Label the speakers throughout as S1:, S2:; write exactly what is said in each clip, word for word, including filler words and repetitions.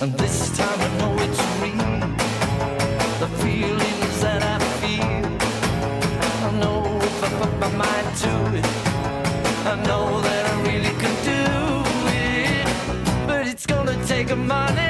S1: And this time I know it's real. The feelings that I feel, I know if I put my mind to it, I know that I really can do it. But it's gonna take money,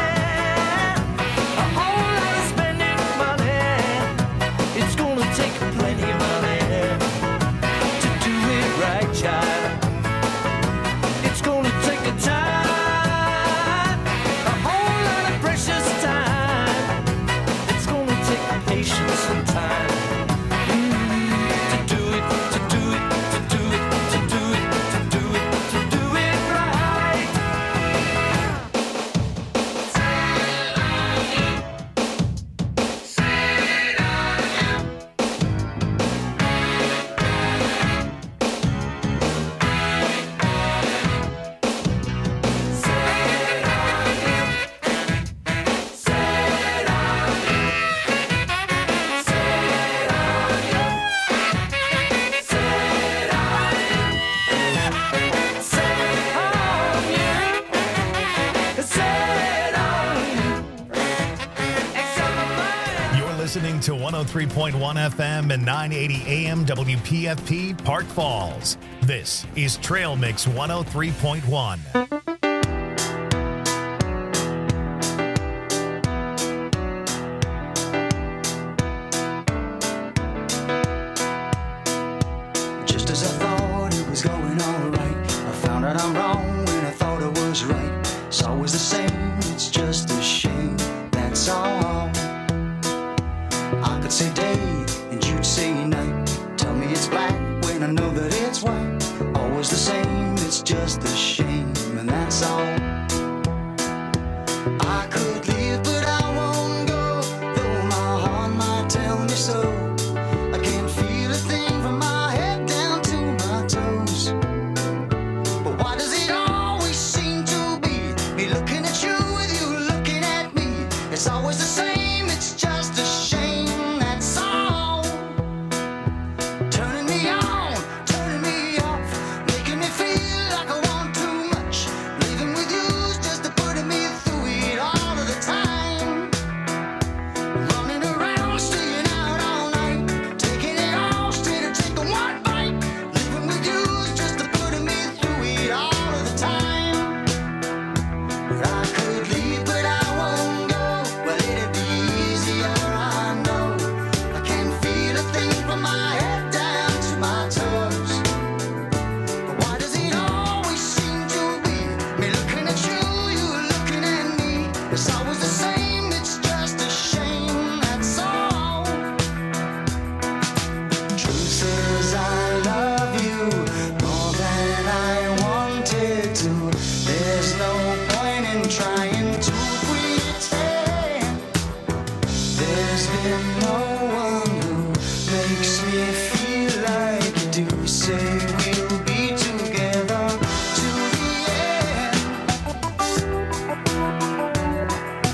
S1: a whole lot of spending money. It's gonna take plenty of money to do it right, child. It's gonna take a time, a whole lot of precious time. It's gonna take patience and time mm, to do it, to do it, to do it, to do it, to do it, to do it right. Sit on you, sit on you.
S2: You're listening to one oh three point one F M and nine eighty A M W P F P Park Falls. This is Trail Mix one oh three point one.
S3: Just as I thought it was going all right, I found out I'm wrong when I thought I was right. It's always the same, it's just a shame, that's all. I could say day and you'd say night. Tell me it's black when I know that it's white. Always the same, it's just a shame, and that's all. I could leave, but I won't go, though my heart might tell me so. I can't feel a thing from my head down to my toes. But why does it always seem to be me looking at you with you looking at me? It's always the same, it's just a shame, that's all. Turning me on, turning me off, making me feel like I want too much. Living with you's just a putting me through it all of the time. Running around, staying out all night, taking it all instead of taking one bite. Living with you's just a putting me through it all of the time. But I could leave, but I won't go. Well, it'd be easier, I know. I can't feel a thing from my head down to my toes. But why does it always seem to be me looking at you, you looking at me? It's always the same, it's just a shame, that's all. Truth is I love you more than I wanted to. There's no point in trying to pretend. There's been no one who makes me feel like you do. Say we'll be together to the end.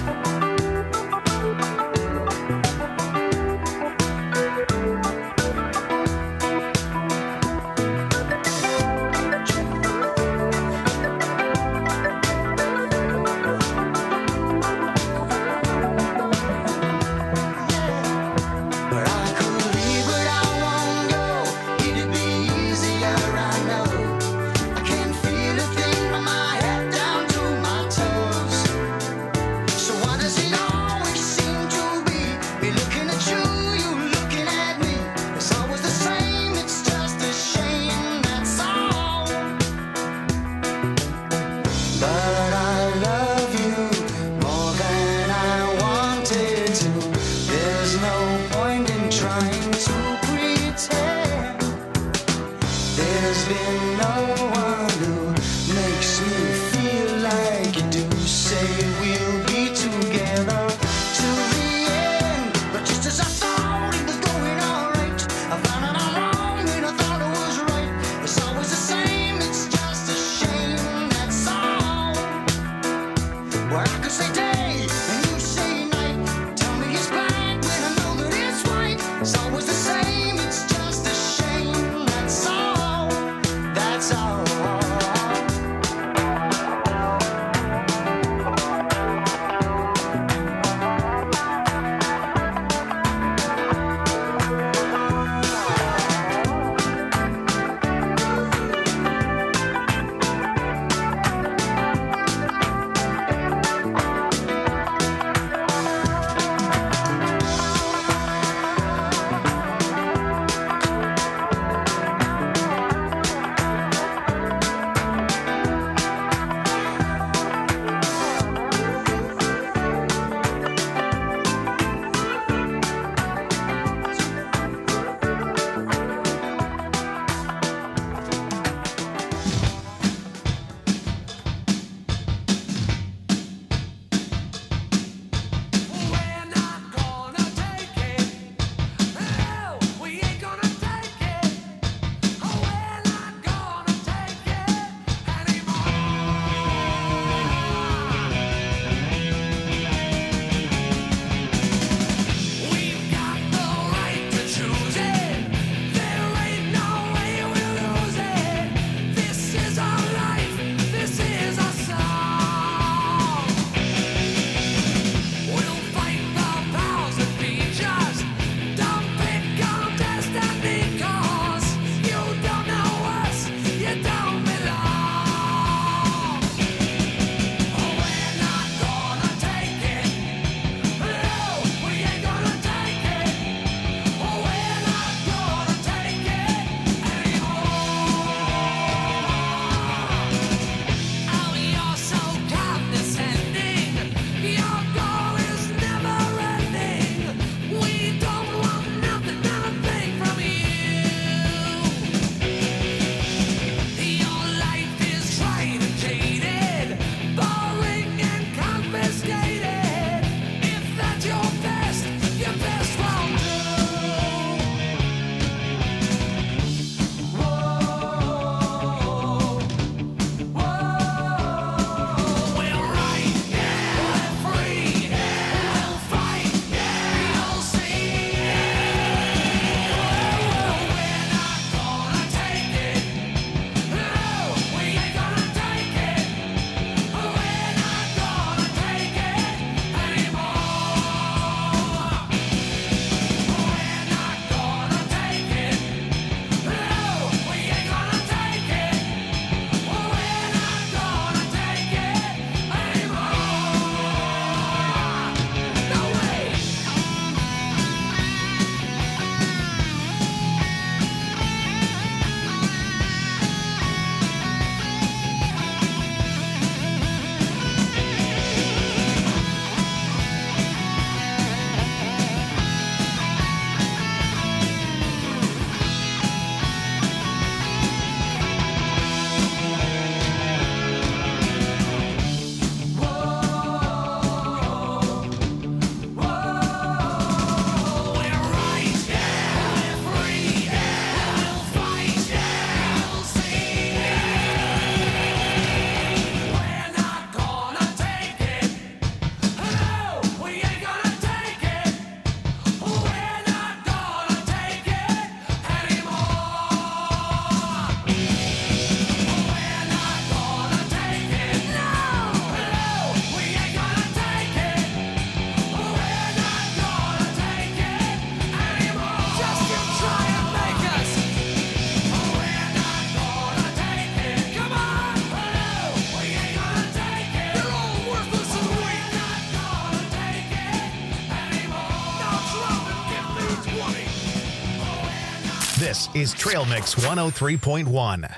S2: This is Trail Mix one oh three point one.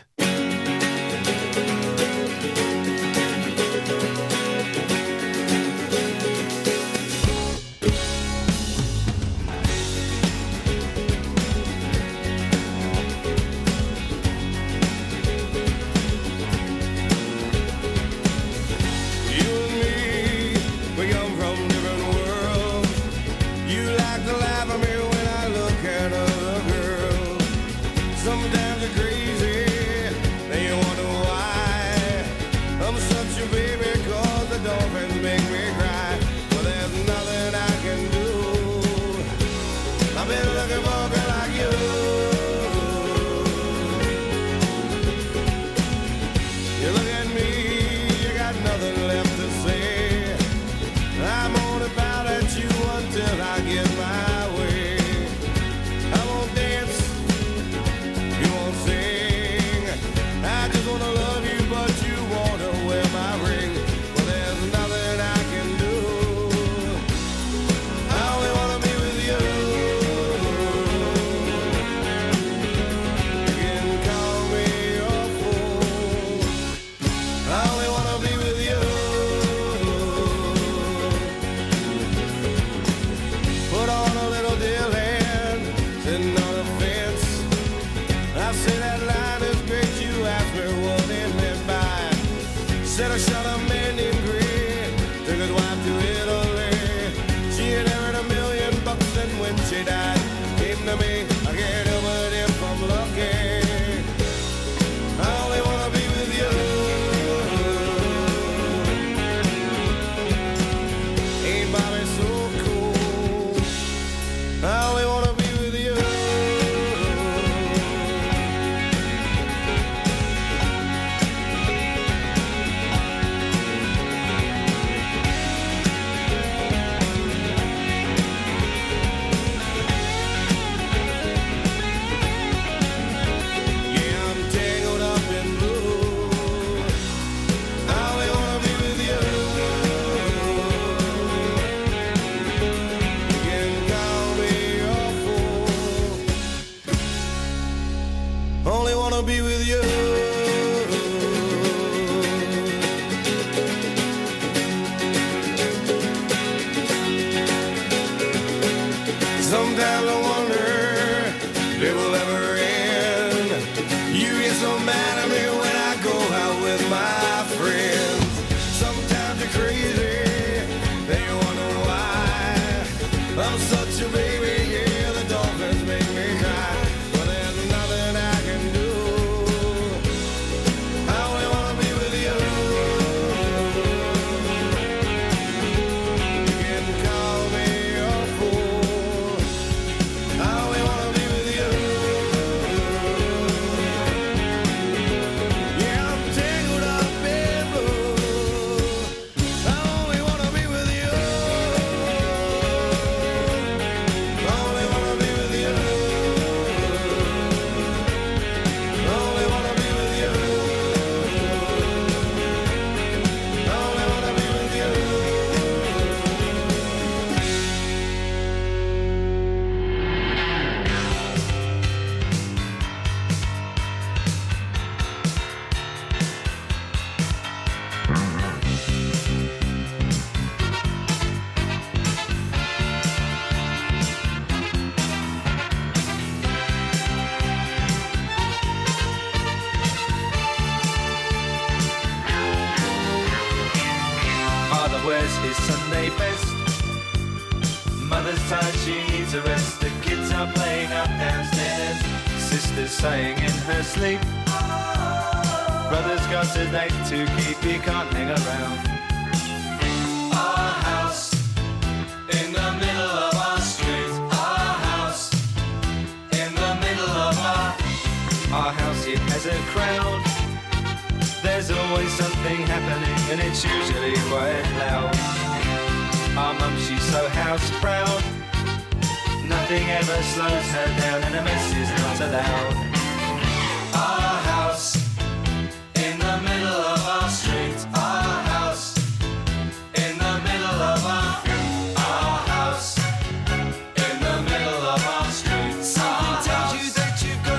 S1: Something tells you that you've got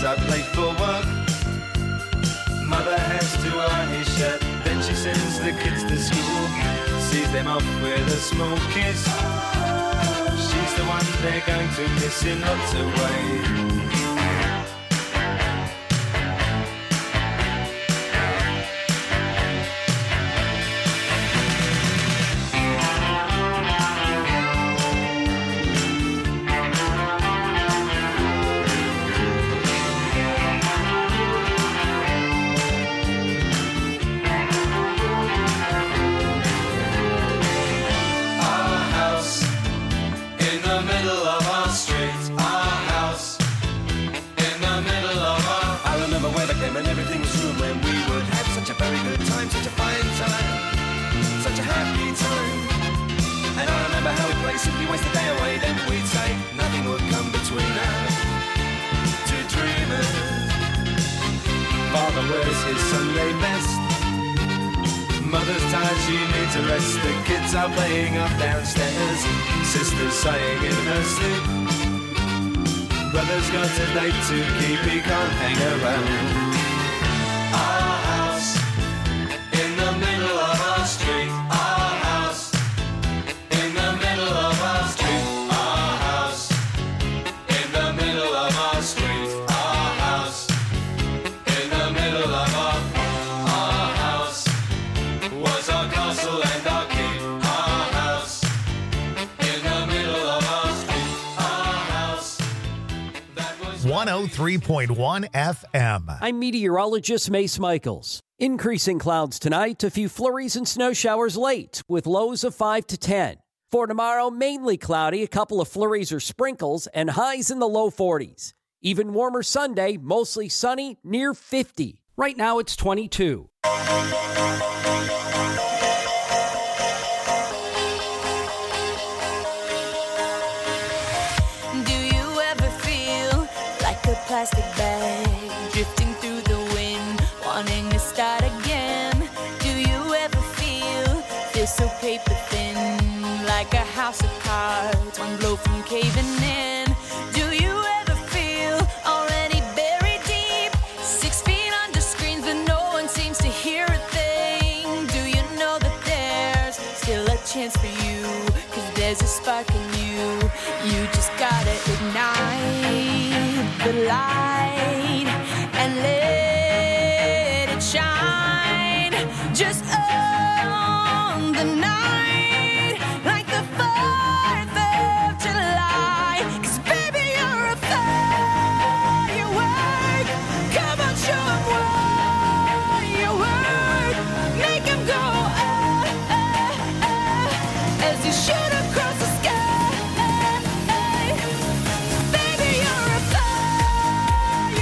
S4: up late for work. Mother has to iron his shirt, then she sends the kids to school, sees them off with a small kiss. She's the one they're going to miss in lots of ways. And everything was room when we would have such a very good time, such a fine time, such a happy time. And I remember how we'd play, simply waste the day away. Then we'd say nothing would come between us, two dreamers. Father wears his Sunday best, mother's tired, she needs a rest. The kids are playing up downstairs, sister's sighing in her sleep. Brother's got a date to keep, he can't hang around. Our house in the middle of our street. Our house in the middle of our street. Our house in the middle of our street. Our house in the middle of our our house was our castle and our keep. Our house in the middle of our street. Our house that was
S2: one oh three point one F M.
S5: I'm meteorologist Mace Michaels. Increasing clouds tonight, a few flurries and snow showers late, with lows of five to ten. For tomorrow, mainly cloudy, a couple of flurries or sprinkles, and highs in the low forties. Even warmer Sunday, mostly sunny, near fifty. Right now, it's twenty-two.
S6: Plastic bag drifting through the wind, wanting to start again. Do you ever feel this so paper thin, like a house of cards, one blow from caving in? Do you ever feel already buried deep, six feet under screens, but no one seems to hear a thing? Do you know that there's still a chance for you, 'cause there's a spark in you, you just gotta ignite the light and let it shine just on the night like the fourth of July. 'Cause baby, you're a firework. Come on, show 'em what you work. Make 'em go ah, ah, ah, as you shoot across the sky. Baby, you're a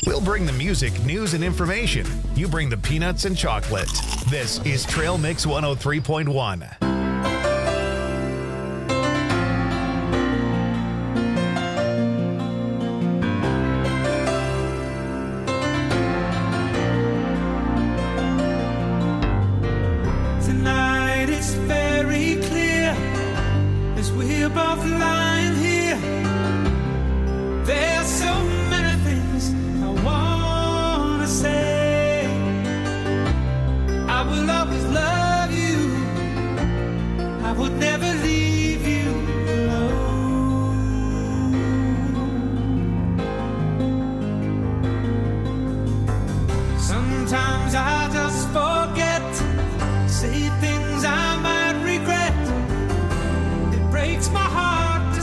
S2: We'll bring the music, news, and information. You bring the peanuts and chocolate. This is Trail Mix one oh three point one.
S7: Tonight it's very clear as we're both lying here. There's so many things I wanna say. I will always love you. I would never leave you alone. Sometimes I just forget, say things I might regret. It breaks my heart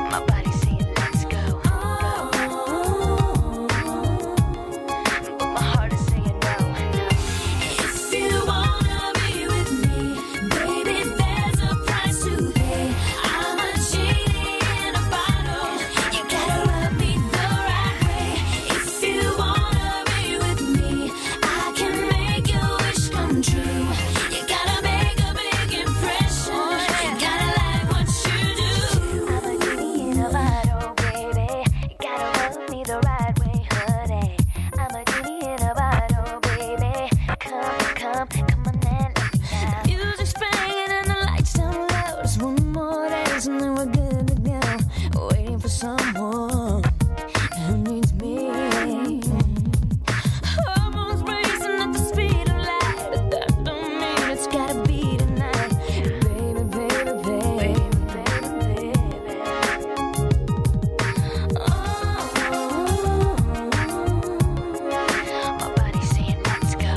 S6: My body saying let's go, go. But my heart is saying no, no. If you wanna be with me, baby, there's a price to pay. I'm a genie in a bottle. You gotta rub me the right way. If you wanna be with me, I can make your wish come true. You gotta make a big impression. You gotta like what you do. I'm a genie in a bottle, baby. You gotta rub me the right way, honey. I'm a genie in a bottle, baby. Come, come, come on and let me out. Music's banging and the lights down low. Just one more dance and then we're good to go. Waiting for someone who needs me. Hormones racing at the speed of light, but that don't mean it's gotta be tonight. Baby, baby, baby, baby, baby. Oh, my body's saying let's go.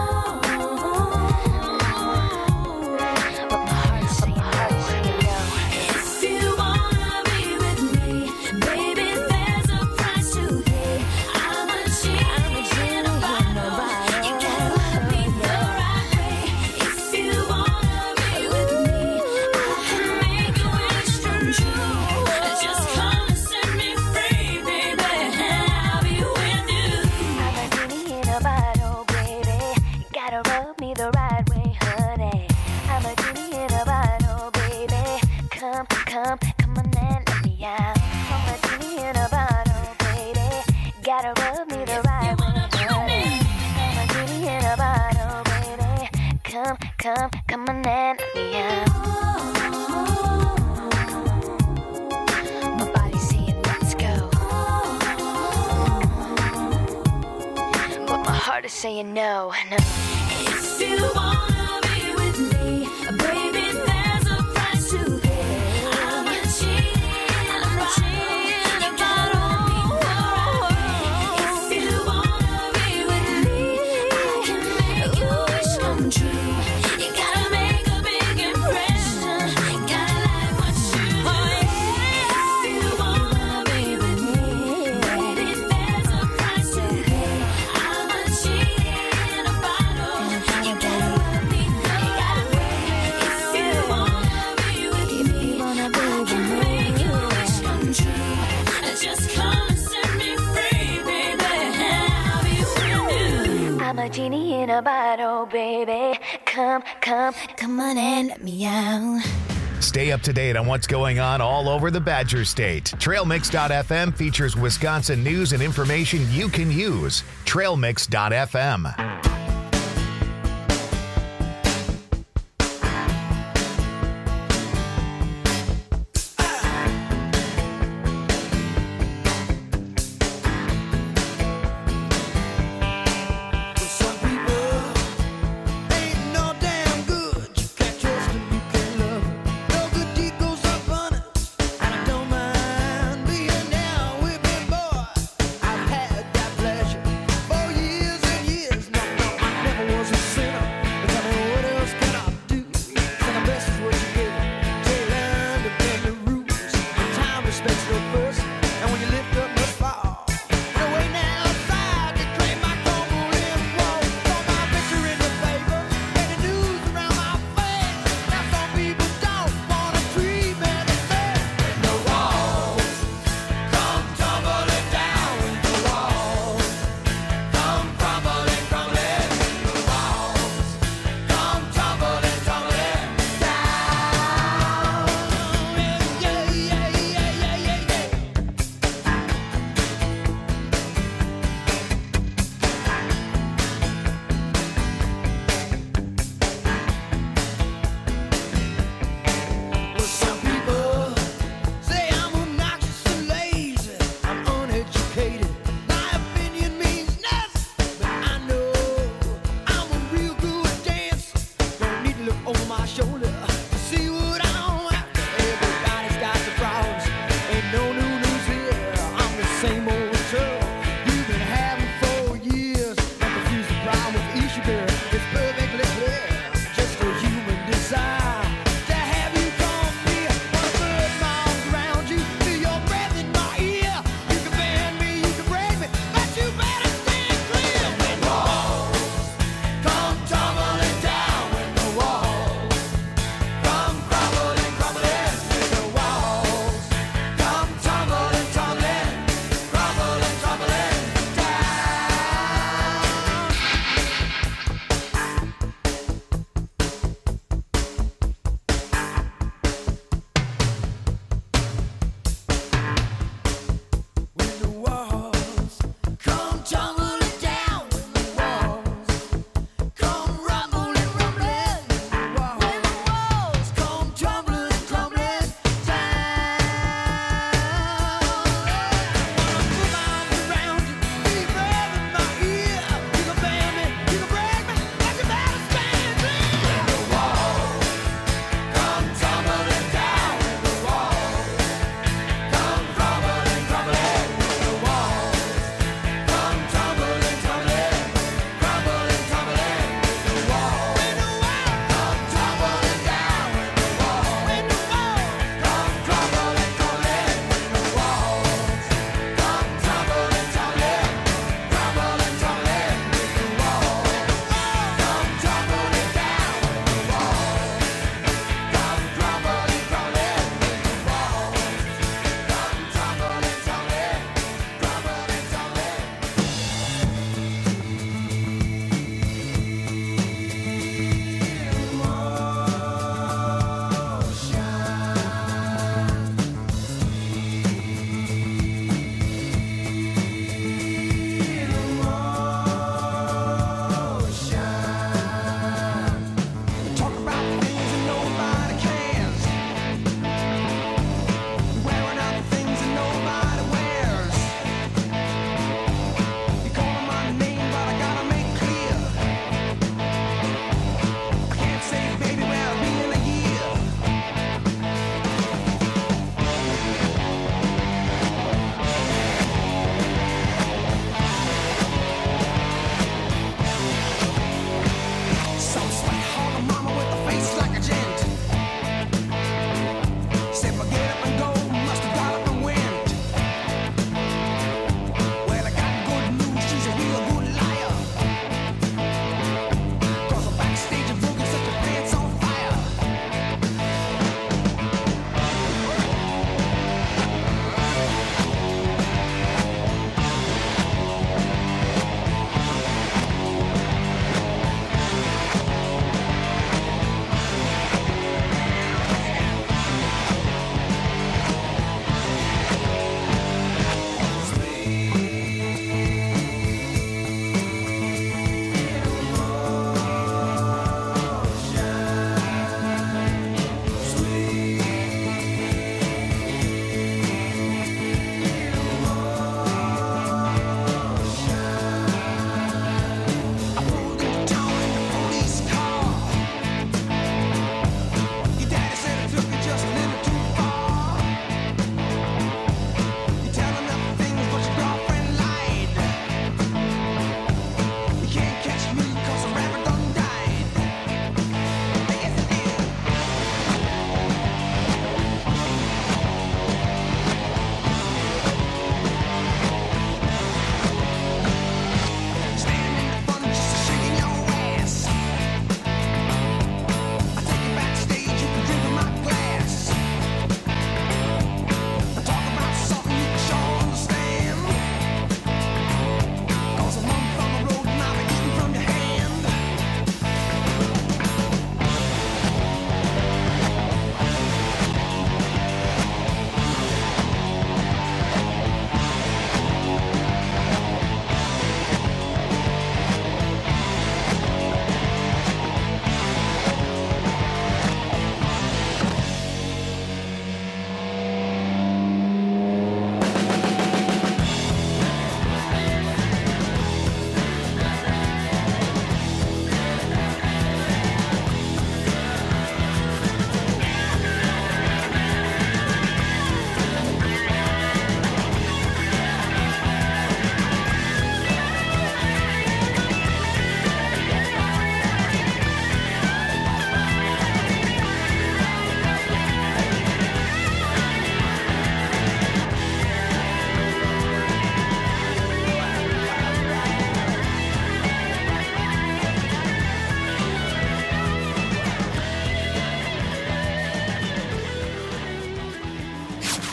S6: But my heart's saying no. If you wanna be with me, baby, there's a price to pay. I'm a genie in a bottle. You gotta love me the right way. If you wanna be with me, I can make your wish come true. Just come and set me free, baby, and I'll be with you. I'm a genie in a bottle, baby. You gotta rub me the right way, honey. I'm a genie in a bottle, baby. Come, come, come on and let me out. I'm a genie in a bottle, baby. Gotta rub me the right way, honey. I'm a genie in a bottle, baby. Come, come, come on and let me out. My body's saying let's go, but my heart is saying no, no. If you wanna be with me, baby, there's a price to pay. I'm a genie in a bottle. You gotta rub me the right way. If you wanna be with me, I can make your wish come true. You gotta make a big impression. You gotta like what you do. If you wanna be with me, baby, there's a price to pay. I'm a genie in a bottle. You gotta rub me the right way. If you wanna be with me, I can make your wish come true. Just come and set me free, baby, and I'll be with you. I'm a genie in a bottle, baby. Come, come, come on and let me out.
S2: Stay up to date on what's going on all over the Badger State. Trail Mix dot f m features Wisconsin news and information you can use. Trail Mix dot f m.
S3: Some people ain't no damn good. You can't trust them, you can't love them. No good deed goes unpunished, and I don't mind being down with me, boy. I've had that pleasure for years and years. No, no,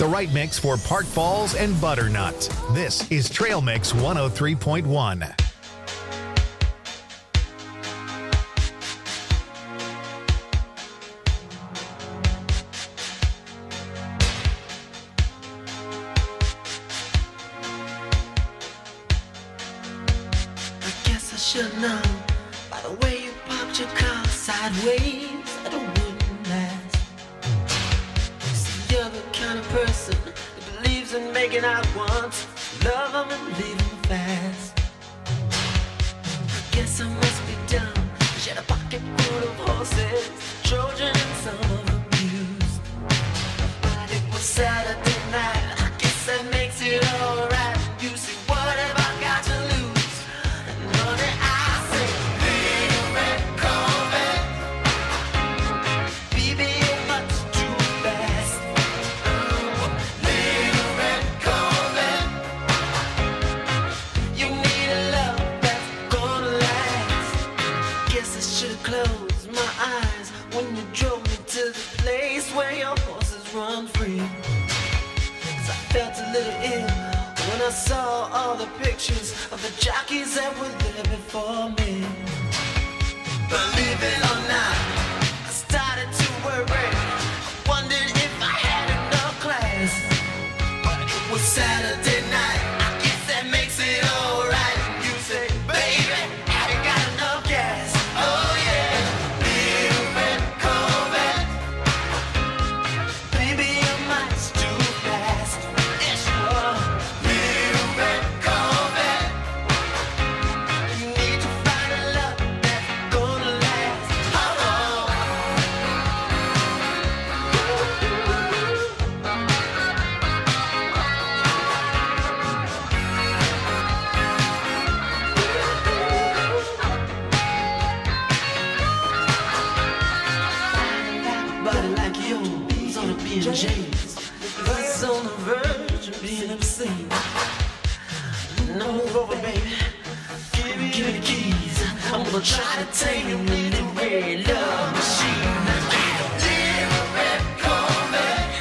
S2: right mix for Park Falls and Butternut. This is Trail Mix one oh three point one.
S8: Should know by the way you parked your car sideways that it wouldn't last. See, you're the kind of person that believes in making out once, love them and leave them fast. I guess I must be dumb. She had a pocket full of horses, Trojan and some of them used. But it was Saturday night. I guess that makes it alright. You see, what have I got to lose? I saw all the pictures of the jockeys that were there before me. Believe it or not, I started to worry. I wondered if I had enough class. But it was Saturday night. I guess that makes it alright. You say, baby, have you got enough gas? Oh yeah, little red Corvette. Baby, you're much too fast. Yeah, sure. Buzz on the verge of being obscene. Now move over, baby. Give me, give me the keys. I'm gonna try to take you in the red love machine. Little red Corvette.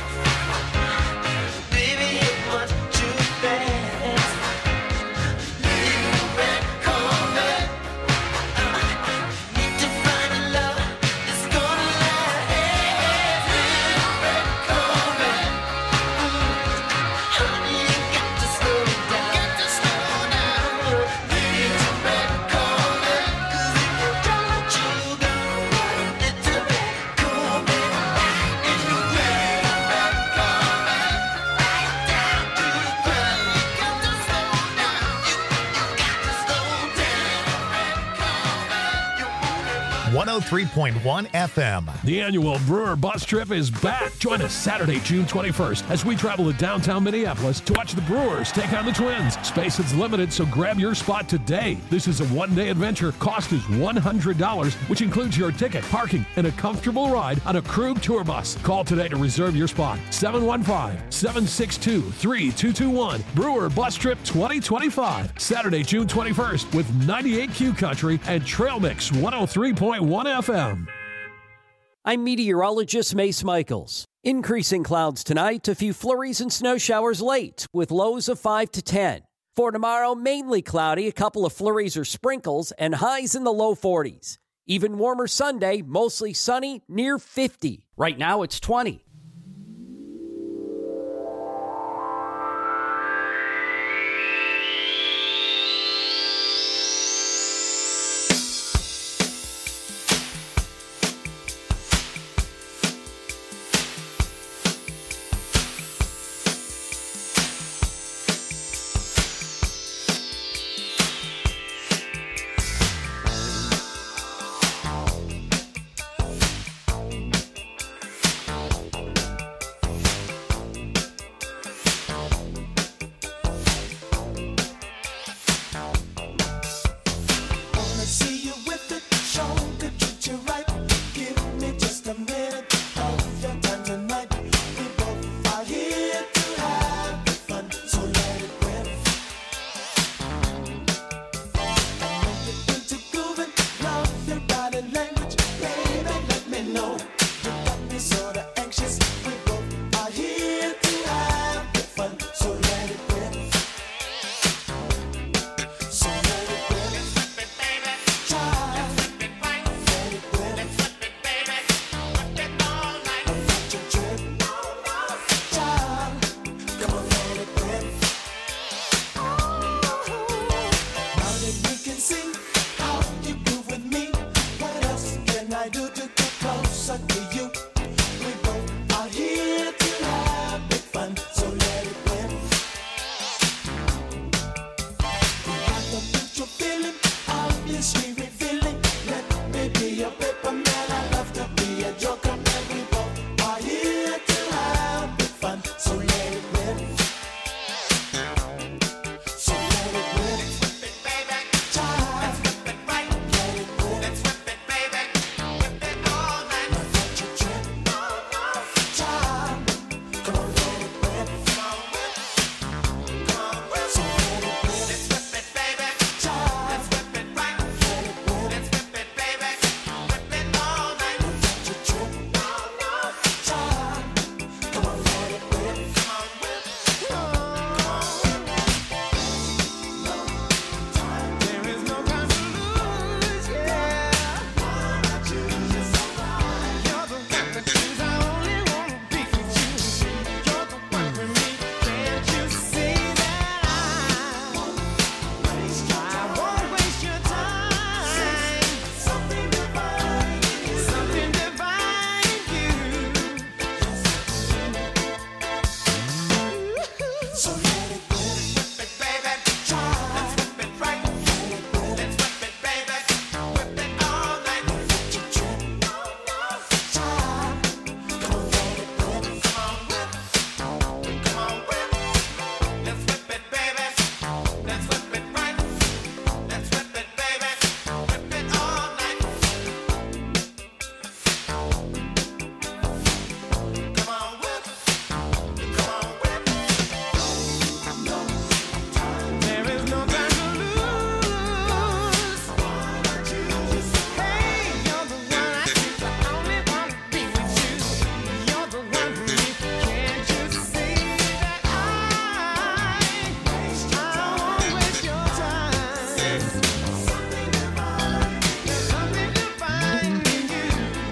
S8: Baby, you're much too fast. Little red Corvette. Need to find a love that's gonna last. Little red Corvette. Honey, you got to slow down. Got to slow down. Little red Corvette. 'Cause if you don't, you go. Little red Corvette. Little red Corvette. Right down to the ground. You got to slow down. You, you got to slow down. Red Corvette. You want it.
S2: one oh three point one F M.
S9: The annual Brewer Bus Trip is back. Join us Saturday, June twenty-first, as we travel to downtown Minneapolis to watch the Brewers take on the Twins. Space is limited, so grab your spot today. This is a one-day adventure. Cost is one hundred dollars, which includes your ticket, parking, and a comfortable ride on a Krug tour bus. Call today to reserve your spot. seven one five, seven six two, three two two one. Brewer Bus Trip twenty twenty-five. Saturday, June twenty-first, with ninety-eight Q Country and Trail Mix one oh three point one F M.
S5: I'm meteorologist Mace Michaels. Increasing clouds tonight, a few flurries and snow showers late, with lows of five to ten. For tomorrow, mainly cloudy, a couple of flurries or sprinkles, and highs in the low forties. Even warmer Sunday, mostly sunny, near fifty. Right now, it's twenty.
S3: So let it whip. Whip it, baby. Try. Let's whip it right. Let it whip. Let's whip it, baby. Whip it all night. Let you trip. Try. Come on, let it whip. Come on, whip. Come on, whip. Let's whip it, baby. Let's whip it right. Let's whip it, baby. Whip it all night. Come on, whip. Come on, whip. There is no time to lose. Hey, you're the one I think I only want to be with you. You're the one for me. Can't you see that I, I won't waste your time? There's something divine in you.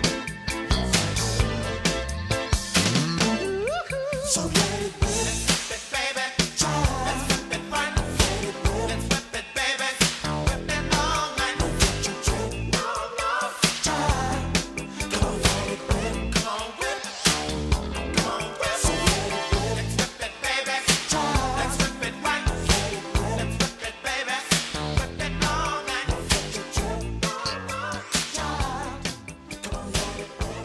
S3: So let it whip, baby. Try. Let's whip it right. Let it whip. Let's whip it, baby. Whip it all night. Let you trip. No, no. Try. Come on, let it whip. Come on, whip. Come on, whip. So let it whip. Let's whip it, baby. Try. Let's whip it right. Let it whip. Let's whip it, baby. Whip it all night. Let you trip. No, no. Try. Come on, let it whip.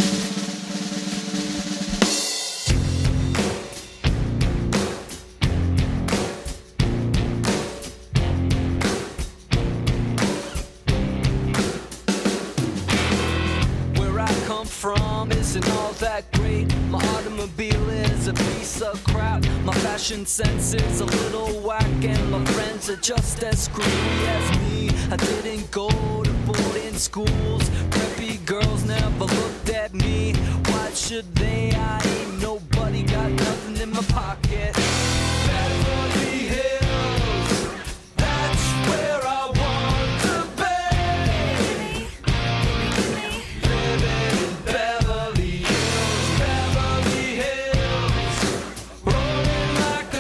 S1: Where I come from isn't all that great. My automobile is a piece of crap. My fashion sense is a little whack, and my friends are just as screwy as me. I didn't go to boarding schools. Preppy girls never looked at me. Why should they? I ain't nobody, got nothing in my pocket. Beverly Hills, that's where I want to be. Living in Beverly Hills, Beverly Hills, rolling like a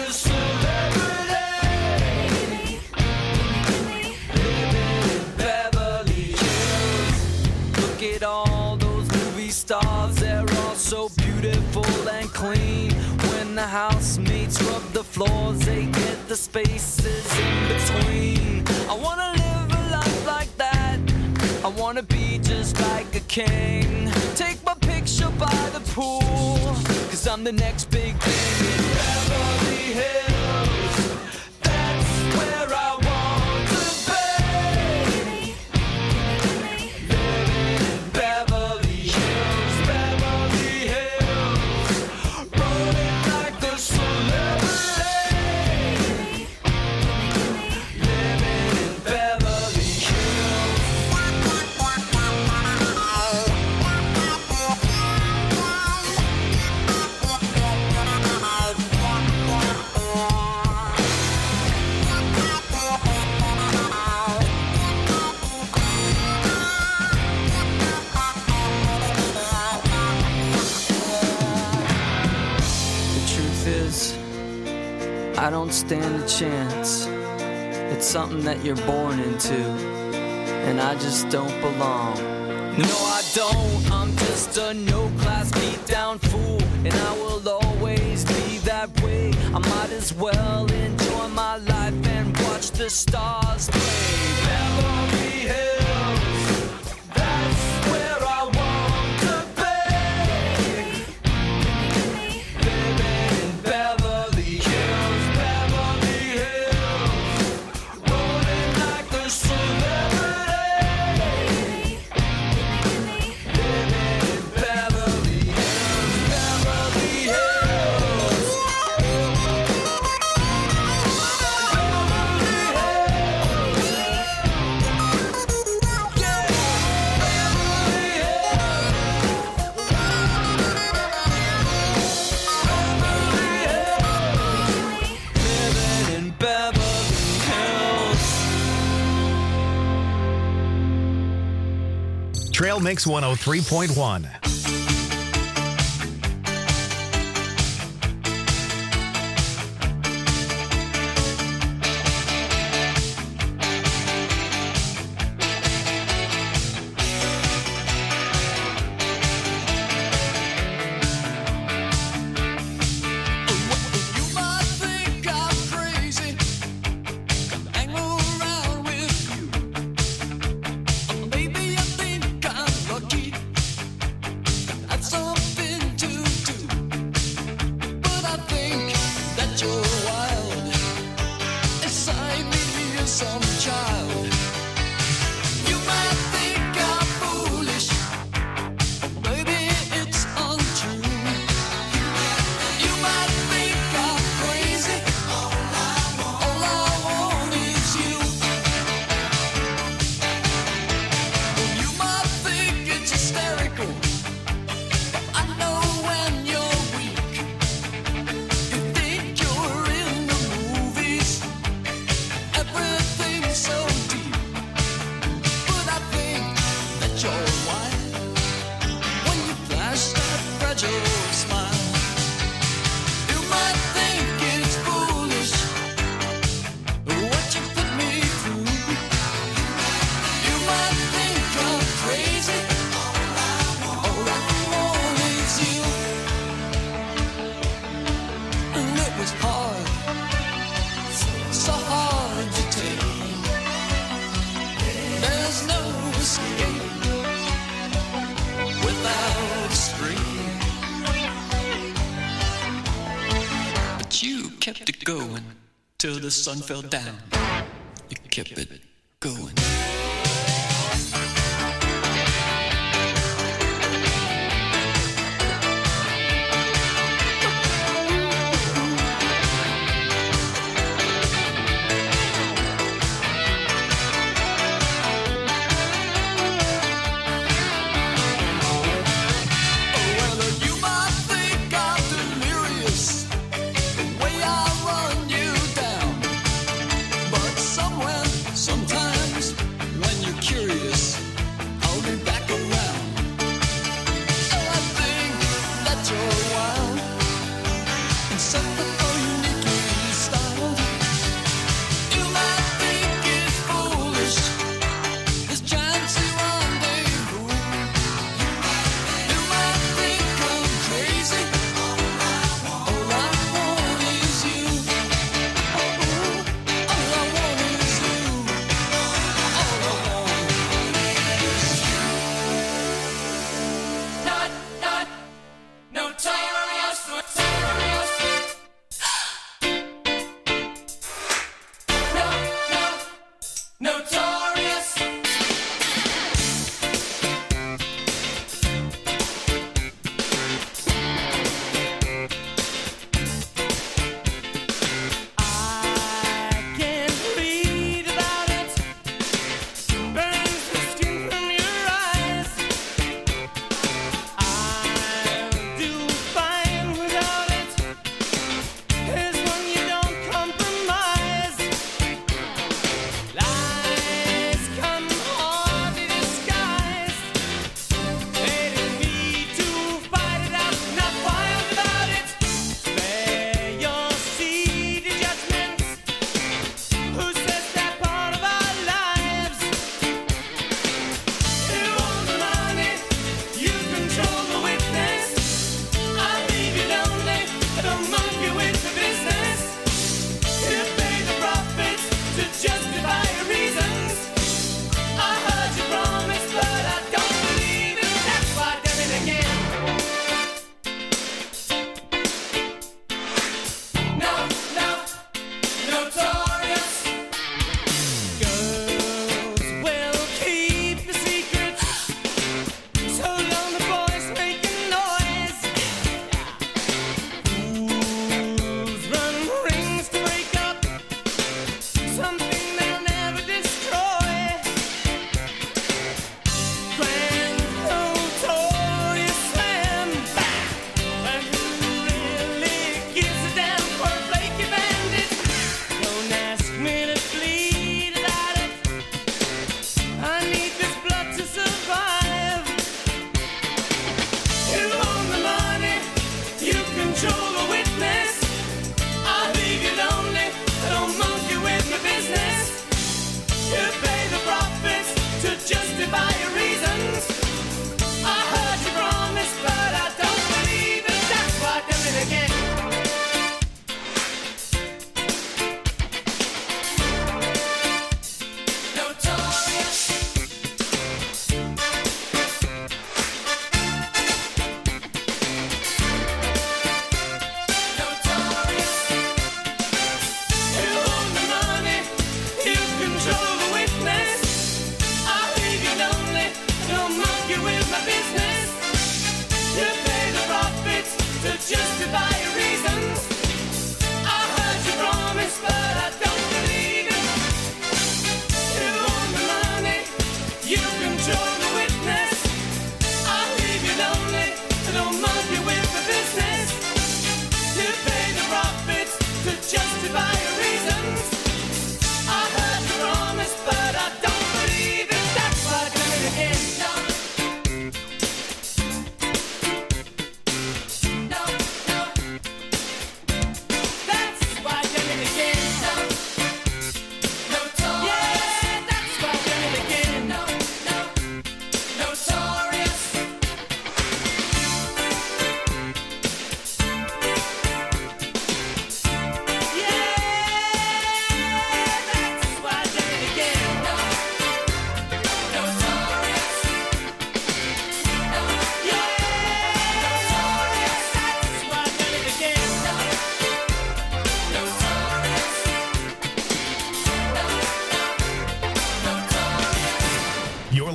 S1: celebrity. Living in Beverly Hills. Look at all those movie stars, they're all so beautiful and clean. When the housemates rub the floors, they get the spaces in between. I wanna live a life like that. I wanna be just like a king. Take my picture by the pool, cause I'm the next big thing in Beverly Hills. That's where I want to be. Living in Beverly Hills, Beverly Hills, rolling like a celebrity. Living in Beverly Hills. The truth is, I don't stand a chance. It's something that you're born into, and I just don't belong. No, I don't. I'm just a no-class beat-down fool, and I will always be that way. I might as well enjoy my life and watch the stars play. Beverly Hills, that's where I want to be. Living in Beverly Hills, Beverly Hills, rolling like a celebrity. Living in Beverly Hills, Beverly Hills. Living in Beverly Hills.
S2: Trail Mix one oh three point one.
S1: You might think I
S10: till the sun fell down. You kept it going.
S7: Sometimes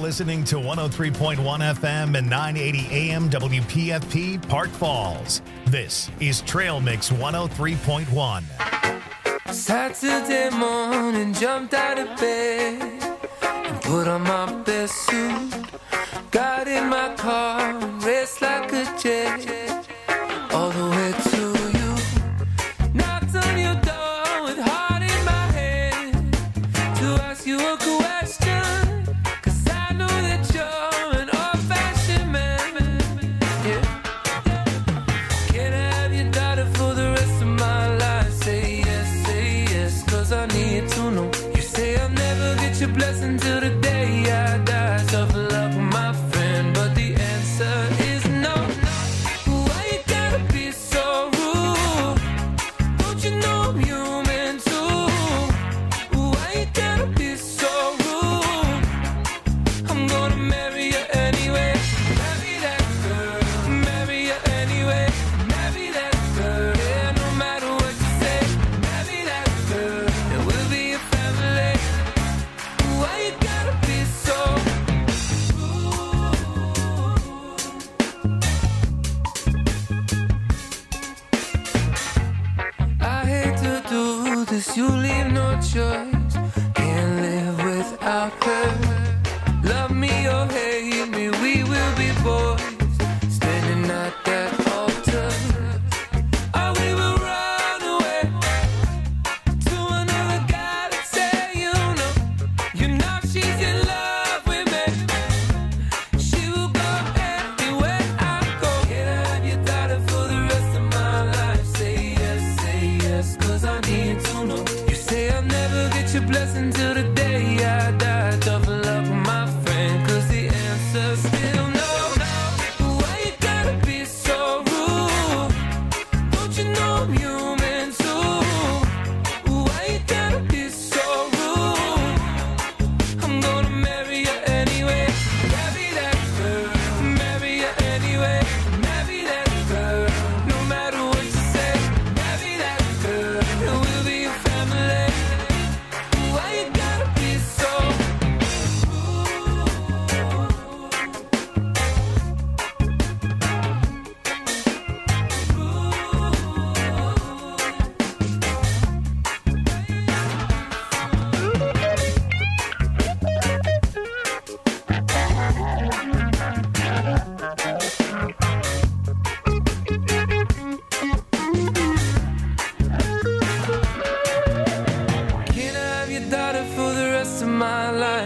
S2: listening to one oh three point one F M and nine eighty A M W P F P Park Falls. This is Trail Mix one oh three point one.
S11: Saturday morning, jumped out of bed and put on my best suit. Got in my car and raced like a jet all the way to you. Knocked on your door with heart in my hand to ask you a question, 'cause I know that you're an old-fashioned man. Yeah. Can I have your daughter for the rest of my life? Say yes, say yes, 'cause I need to know. You say I'll never get your blessing till the day I die. Tough love with my friend, but the answer is no. Why you gotta be so rude? Don't you know I'm human too? Why you gotta be so rude? I'm gonna marry you anyway. Marry that girl. Marry you anyway. Marry that girl. Yeah, no matter what you say. Marry that girl. And we'll be a family. Why you gotta be so I hate to do this, you leave no choice. Can't live without her. Love me or hate me, we will be boys. Standing at that altar. Or we will run away to another galaxy, you know. You know she's in love with me. She will go anywhere I go. Can I have your daughter for the rest of my life? Say yes, say yes, 'cause I need to know. You say I'll never get your blessing till the day I die. Tough love with my friend, 'cause the answer's still no. Why you gotta be so rude? Don't you know I'm human too? Why you gotta be so rude? I'm gonna marry you anyway. Marry that girl. Marry you anyway. Marry that girl. No matter what you say. Marry that girl. And we'll be a family. Why you gotta be so Can I have your daughter for the rest of my life?